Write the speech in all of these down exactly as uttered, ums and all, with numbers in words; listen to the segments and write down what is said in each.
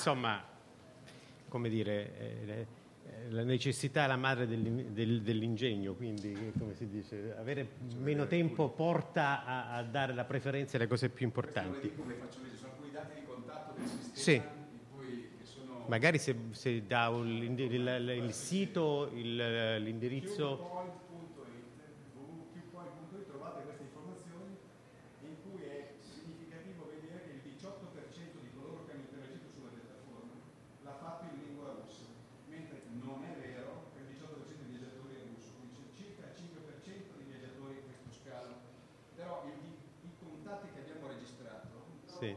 insomma, come dire, eh, la necessità è la madre del, del, dell'ingegno, quindi, come si dice, avere meno tempo porta a, a dare la preferenza alle cose più importanti. Come faccio vedere, sono alcuni dati di contatto del sistema, sì. in cui sono... Magari se, se da un, il, il, il sito, il, l'indirizzo... Sì.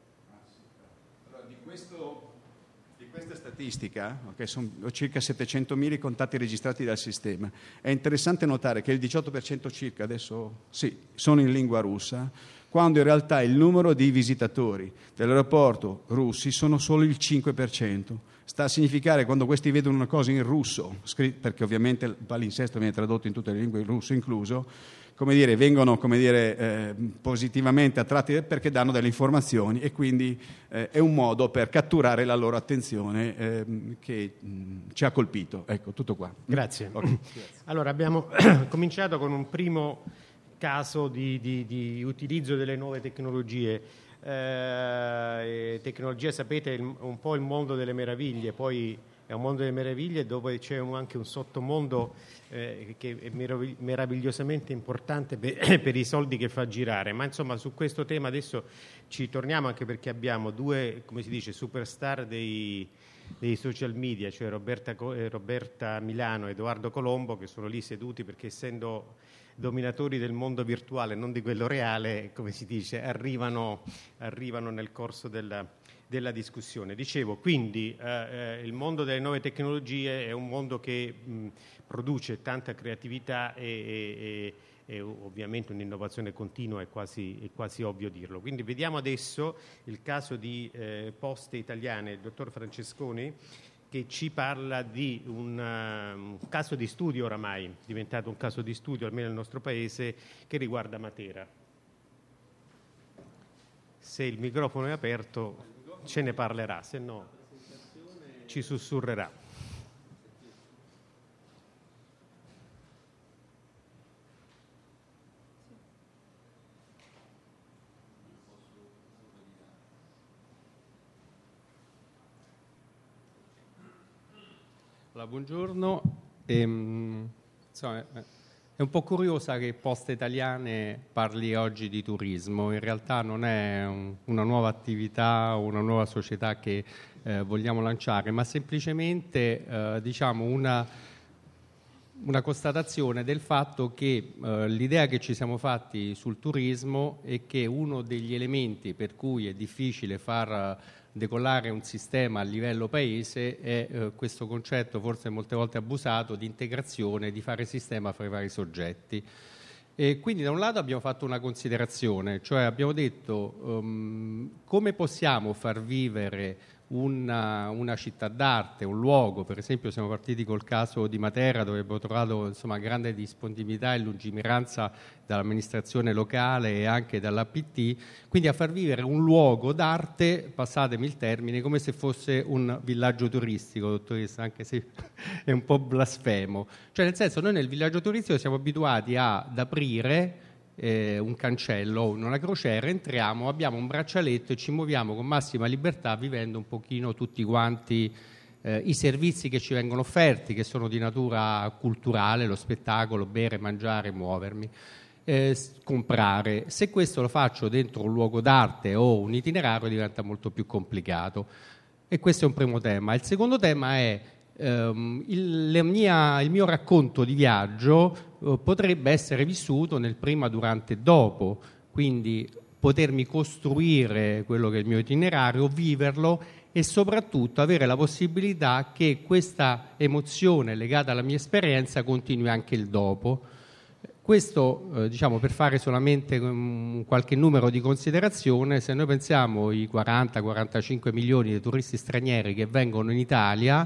Allora, di, questo, di questa statistica, okay, sono circa settecentomila i contatti registrati dal sistema. È interessante notare che il diciotto per cento circa, adesso sì, sono in lingua russa, quando in realtà il numero di visitatori dell'aeroporto russi sono solo il cinque per cento. Sta a significare, quando questi vedono una cosa in russo, perché ovviamente il palinsesto viene tradotto in tutte le lingue, il russo incluso, come dire, vengono come dire, eh, positivamente attratti perché danno delle informazioni, e quindi eh, è un modo per catturare la loro attenzione eh, che mh, ci ha colpito. Ecco, tutto qua. Grazie. Okay. Allora, abbiamo cominciato con un primo caso di, di, di utilizzo delle nuove tecnologie. Eh, tecnologia, sapete, è un po' il mondo delle meraviglie, poi è un mondo delle meraviglie dove c'è un, anche un sottomondo eh, che è meravigli- meravigliosamente importante per, per i soldi che fa girare, ma insomma su questo tema adesso ci torniamo, anche perché abbiamo due, come si dice, superstar dei, dei social media, cioè Roberta, Roberta Milano e Edoardo Colombo, che sono lì seduti perché, essendo dominatori del mondo virtuale, non di quello reale, come si dice, arrivano, arrivano nel corso della, della discussione. Dicevo, quindi eh, il mondo delle nuove tecnologie è un mondo che mh, produce tanta creatività e, e, e ovviamente un'innovazione continua, è quasi, è quasi ovvio dirlo. Quindi vediamo adesso il caso di eh, Poste Italiane, il dottor Francesconi, che ci parla di un, uh, un caso di studio, oramai diventato un caso di studio almeno nel nostro paese, che riguarda Matera. Se il microfono è aperto ce ne parlerà, se no ci sussurrerà. Allora, buongiorno. Ehm, insomma, è un po' curiosa che Poste Italiane parli oggi di turismo. In realtà non è un, una nuova attività o una nuova società che eh, vogliamo lanciare, ma semplicemente eh, diciamo una, una constatazione del fatto che eh, l'idea che ci siamo fatti sul turismo è che uno degli elementi per cui è difficile far decollare un sistema a livello paese è eh, questo concetto, forse molte volte abusato, di integrazione, di fare sistema fra i vari soggetti. E quindi da un lato abbiamo fatto una considerazione, cioè abbiamo detto um, come possiamo far vivere una, una città d'arte, un luogo. Per esempio siamo partiti col caso di Matera, dove abbiamo trovato insomma grande disponibilità e lungimiranza dall'amministrazione locale e anche dall'A P T, quindi a far vivere un luogo d'arte, passatemi il termine, come se fosse un villaggio turistico, dottoressa, anche se è un po' blasfemo. Cioè, nel senso, noi nel villaggio turistico siamo abituati ad aprire eh, un cancello, una crociera, entriamo, abbiamo un braccialetto e ci muoviamo con massima libertà, vivendo un pochino tutti quanti eh, i servizi che ci vengono offerti, che sono di natura culturale, lo spettacolo, bere, mangiare, muovermi. Eh, comprare. Se questo lo faccio dentro un luogo d'arte o un itinerario diventa molto più complicato, e questo è un primo tema. Il secondo tema è ehm, il, la mia, il mio racconto di viaggio eh, potrebbe essere vissuto nel prima, durante e dopo, quindi potermi costruire quello che è il mio itinerario, viverlo e soprattutto avere la possibilità che questa emozione legata alla mia esperienza continui anche il dopo. Questo eh, diciamo per fare solamente um, qualche numero di considerazione. Se noi pensiamo ai quaranta quarantacinque milioni di turisti stranieri che vengono in Italia,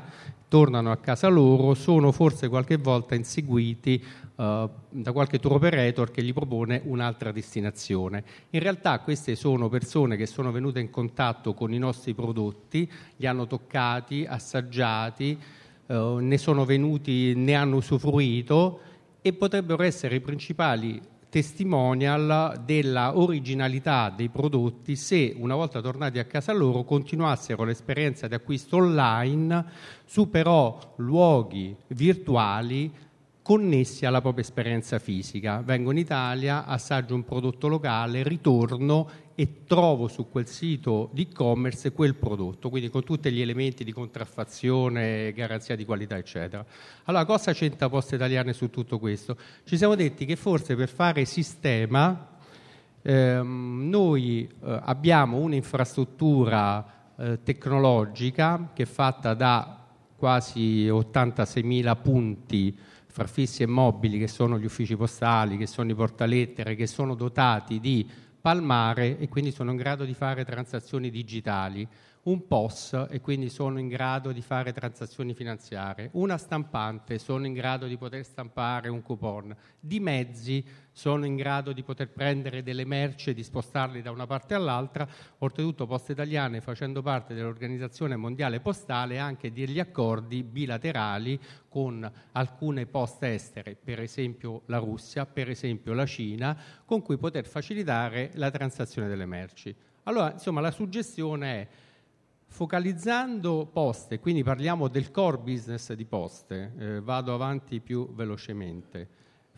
tornano a casa loro, sono forse qualche volta inseguiti uh, da qualche tour operator che gli propone un'altra destinazione. In realtà queste sono persone che sono venute in contatto con i nostri prodotti, li hanno toccati, assaggiati, uh, ne sono venuti, ne hanno usufruito e potrebbero essere i principali testimonial della originalità dei prodotti se una volta tornati a casa loro continuassero l'esperienza di acquisto online su però luoghi virtuali connessi alla propria esperienza fisica. Vengo in Italia, assaggio un prodotto locale, ritorno e trovo su quel sito di e-commerce quel prodotto, quindi con tutti gli elementi di contraffazione, garanzia di qualità, eccetera. Allora, cosa c'entra Poste Italiane su tutto questo? Ci siamo detti che forse per fare sistema ehm, noi eh, abbiamo un'infrastruttura eh, tecnologica che è fatta da quasi ottantaseimila punti fra fissi e mobili, che sono gli uffici postali, che sono i portalettere, che sono dotati di palmare e quindi sono in grado di fare transazioni digitali, un P O S e quindi sono in grado di fare transazioni finanziarie, una stampante, sono in grado di poter stampare un coupon, di mezzi sono in grado di poter prendere delle merci e di spostarli da una parte all'altra. Oltretutto Poste Italiane, facendo parte dell'Organizzazione Mondiale Postale, ha anche degli accordi bilaterali con alcune poste estere, per esempio la Russia, per esempio la Cina, con cui poter facilitare la transazione delle merci. Allora, insomma, la suggestione è: focalizzando Poste, quindi parliamo del core business di Poste, eh, vado avanti più velocemente,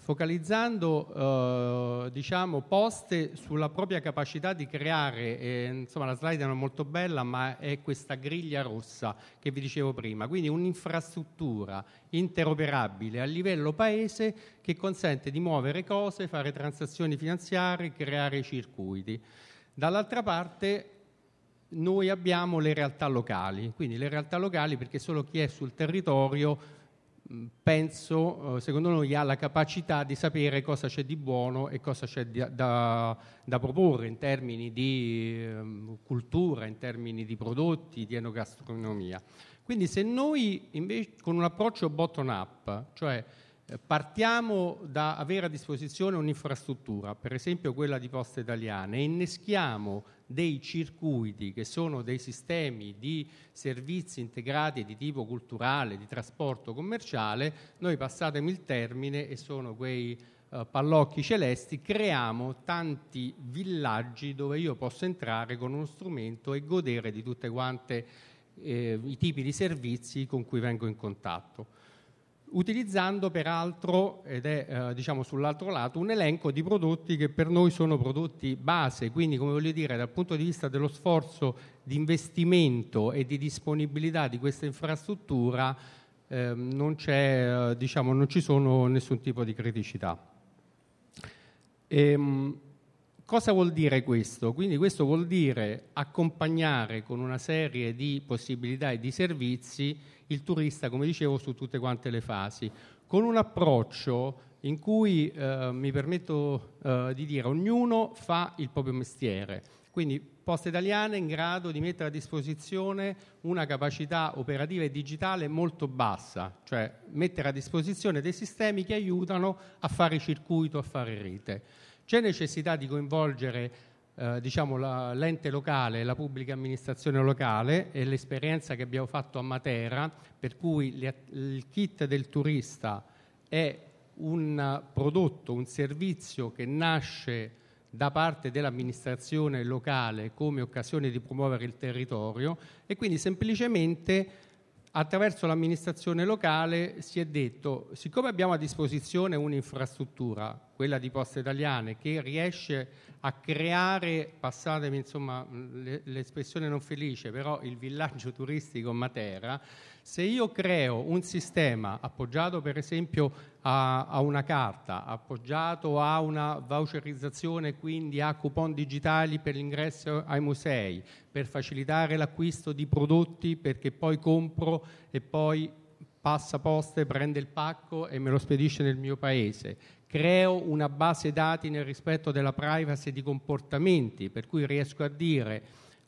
focalizzando eh, diciamo Poste sulla propria capacità di creare, eh, insomma la slide non è molto bella, ma è questa griglia rossa che vi dicevo prima, quindi un'infrastruttura interoperabile a livello paese che consente di muovere cose, fare transazioni finanziarie, creare circuiti. Dall'altra parte noi abbiamo le realtà locali, quindi le realtà locali perché solo chi è sul territorio, penso, secondo noi, ha la capacità di sapere cosa c'è di buono e cosa c'è di, da, da proporre in termini di um, cultura, in termini di prodotti, di enogastronomia. Quindi se noi invece con un approccio bottom-up, cioè partiamo da avere a disposizione un'infrastruttura, per esempio quella di Poste Italiane, e inneschiamo dei circuiti che sono dei sistemi di servizi integrati di tipo culturale, di trasporto commerciale, noi, passatemi il termine, e sono quei uh, pallocchi celesti, creiamo tanti villaggi dove io posso entrare con uno strumento e godere di tutte quante eh, i tipi di servizi con cui vengo in contatto, utilizzando peraltro, ed è eh, diciamo sull'altro lato, un elenco di prodotti che per noi sono prodotti base, quindi, come voglio dire, dal punto di vista dello sforzo di investimento e di disponibilità di questa infrastruttura eh, non c'è, eh, diciamo, non ci sono nessun tipo di criticità. Ehm, cosa vuol dire questo? Quindi questo vuol dire accompagnare con una serie di possibilità e di servizi il turista, come dicevo, su tutte quante le fasi, con un approccio in cui, eh, mi permetto eh, di dire, ognuno fa il proprio mestiere. Quindi Poste Italiane è in grado di mettere a disposizione una capacità operativa e digitale molto bassa, cioè mettere a disposizione dei sistemi che aiutano a fare circuito, a fare rete. C'è necessità di coinvolgere Eh, diciamo la, l'ente locale, la pubblica amministrazione locale, e l'esperienza che abbiamo fatto a Matera, per cui le, il kit del turista è un prodotto, un servizio che nasce da parte dell'amministrazione locale come occasione di promuovere il territorio, e quindi semplicemente attraverso l'amministrazione locale si è detto: siccome abbiamo a disposizione un'infrastruttura, quella di Poste Italiane, che riesce a creare, passatemi insomma l'espressione non felice, però il villaggio turistico Matera, se io creo un sistema appoggiato per esempio a, a una carta, appoggiato a una voucherizzazione, quindi a coupon digitali per l'ingresso ai musei, per facilitare l'acquisto di prodotti, perché poi compro e poi passa Poste, prende il pacco e me lo spedisce nel mio paese, creo una base dati nel rispetto della privacy e di comportamenti, per cui riesco a dire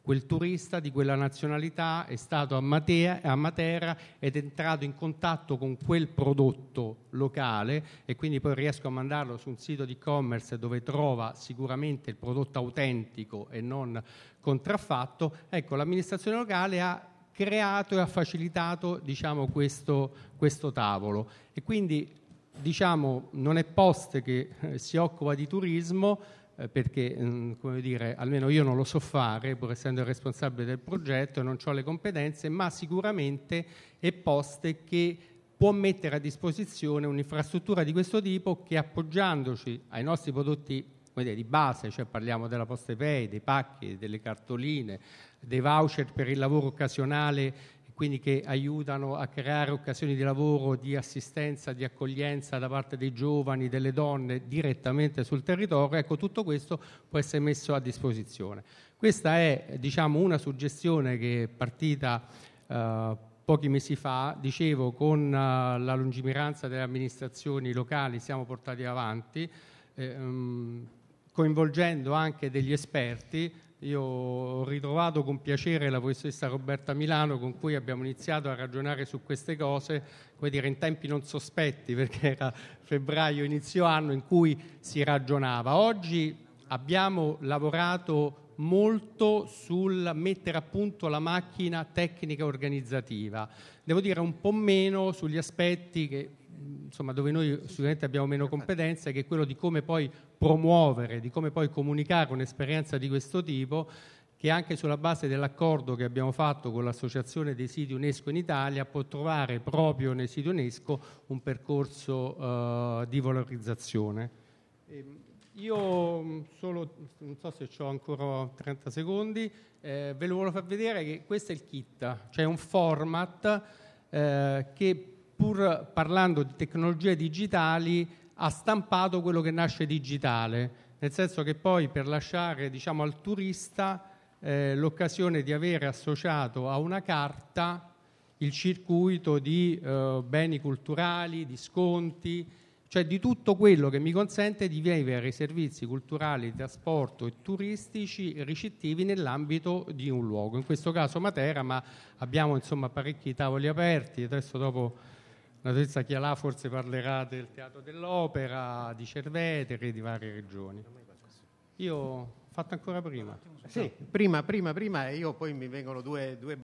quel turista di quella nazionalità è stato a Matera, a Matera ed è entrato in contatto con quel prodotto locale e quindi poi riesco a mandarlo su un sito di e-commerce dove trova sicuramente il prodotto autentico e non contraffatto. Ecco, l'amministrazione locale ha creato e ha facilitato, diciamo, questo, questo tavolo e quindi, diciamo, non è Poste che eh, si occupa di turismo, eh, perché mh, come dire, almeno io non lo so fare, pur essendo il responsabile del progetto e non ho le competenze, ma sicuramente è Poste che può mettere a disposizione un'infrastruttura di questo tipo che, appoggiandoci ai nostri prodotti, come dire, di base, cioè parliamo della PostePay, dei pacchi, delle cartoline, dei voucher per il lavoro occasionale, quindi che aiutano a creare occasioni di lavoro, di assistenza, di accoglienza da parte dei giovani, delle donne direttamente sul territorio. Ecco, tutto questo può essere messo a disposizione. Questa è, diciamo, una suggestione che è partita eh, pochi mesi fa, dicevo, con uh, la lungimiranza delle amministrazioni locali siamo portati avanti, eh, um, coinvolgendo anche degli esperti. Io ho ritrovato con piacere la professoressa Roberta Milano, con cui abbiamo iniziato a ragionare su queste cose, come dire, in tempi non sospetti, perché era febbraio, inizio anno, in cui si ragionava. Oggi abbiamo lavorato molto sul mettere a punto la macchina tecnica organizzativa, devo dire un po' meno sugli aspetti che, insomma, dove noi sicuramente abbiamo meno competenze, che è quello di come poi promuovere, di come poi comunicare un'esperienza di questo tipo, che anche sulla base dell'accordo che abbiamo fatto con l'Associazione dei siti UNESCO in Italia può trovare proprio nei siti UNESCO un percorso uh, di valorizzazione. E io solo, non so se ho ancora trenta secondi, eh, ve lo voglio far vedere che questo è il kit, cioè un format eh, che, pur parlando di tecnologie digitali, ha stampato quello che nasce digitale, nel senso che poi per lasciare, diciamo, al turista eh, l'occasione di avere associato a una carta il circuito di eh, beni culturali, di sconti, cioè di tutto quello che mi consente di vivere i servizi culturali, di trasporto e turistici ricettivi nell'ambito di un luogo, in questo caso Matera, ma abbiamo, insomma, parecchi tavoli aperti. Adesso, dopo la dottoressa Chialà forse parlerà del Teatro dell'Opera, di Cerveteri, di varie regioni. Io ho fatto ancora prima. Sì, prima, prima, prima, e io poi mi vengono due, due